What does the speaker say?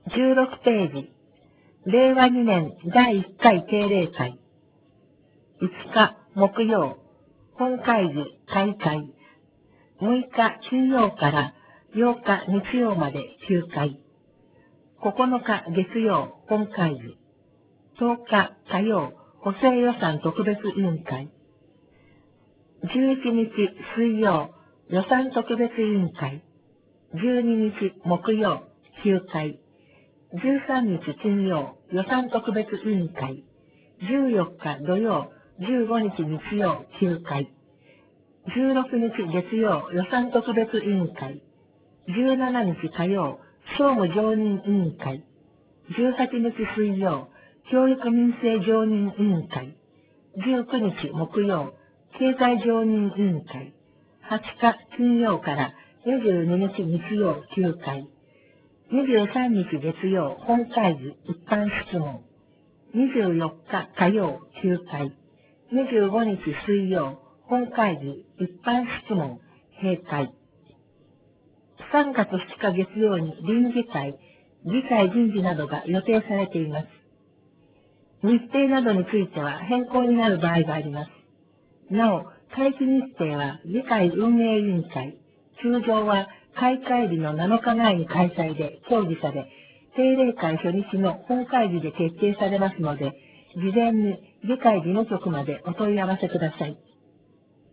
16ページ、令和2年第1回定例会。5日木曜、本会議開会。6日金曜から8日日曜まで休会。9日月曜本会議。10日火曜補正予算特別委員会。11日水曜予算特別委員会。12日木曜休会。13日金曜予算特別委員会。14日土曜15日日曜休会。16日月曜予算特別委員会。17日火曜総務常任委員会。18日水曜教育民生常任委員会。19日木曜経済常任委員会。20日金曜から22日日曜休会。23日月曜本会議一般質問。24日火曜休会。25日水曜本会議一般質問閉会。3月2日月曜に臨時会、議会人事などが予定されています。日程などについては変更になる場合があります。なお、会期日程は議会運営委員会、通常は開会日の7日前に開催で協議され、定例会初日の本会議で決定されますので、事前に議会事務局までお問い合わせください。